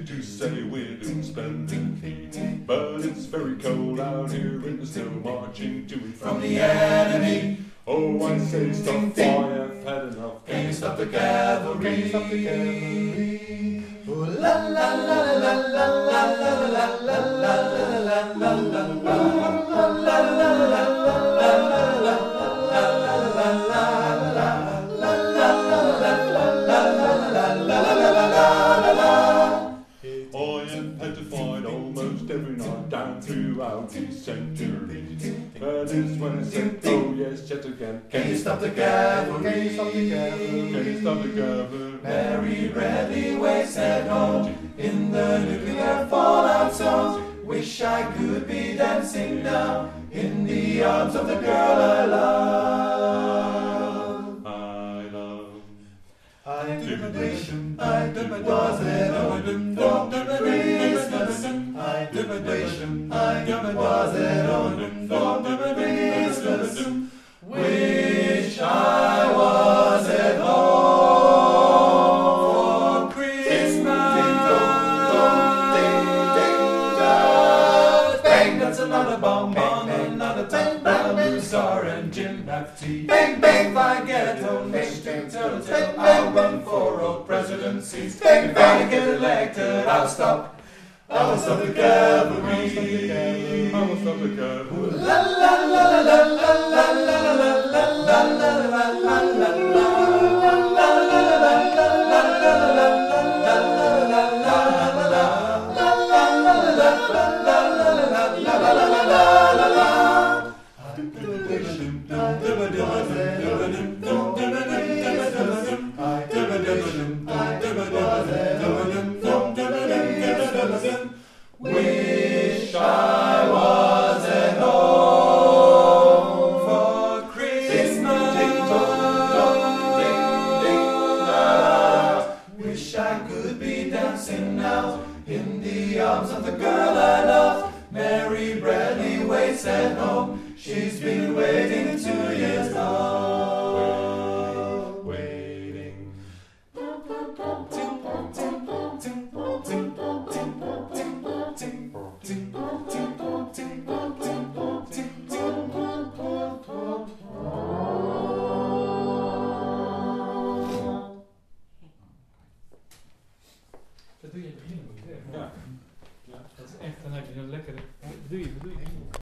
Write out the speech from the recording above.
to say we're doing splendid feat, but it's very cold out here in the snow, marching to and from the enemy. Oh, I say stop, I have had enough. Can you stop the cavalry? Can you stop the cavalry? Oh, la la la la la la la la la la la la I am petrified almost every night down throughout these centuries. That is when I said, oh yes, yet again. Can you stop the cavalry? Can you stop the cavalry? Can you stop the cavalry? Mary Bradley waits at home in the nuclear fallout zone. Wish I could be dancing now in the arms of the girl I love. I love. I do my wish, I do my was it on for Christmas. I do my wish, I do my was it on for Christmas. Wish I was at home for Christmas. Bang, that's another bonbon, another bang, bang, Star and Jim have tea. Bang, bang, if I get home, tell, I'll run for all presidencies. Bang, if I get elected, I'll stop the cavalry. I will stop the cavalry. La la la la la la la la la la la la la la Wish I was at home for Christmas. Wish I could be dancing now in the arms of the girl I love. Mary Bradley waits at home. She's been waiting 2 years now. Waiting. Dat doe je in het begin, moet je zeggen. Ja. Dat is echt, dan heb je een lekkere... Wat doe je?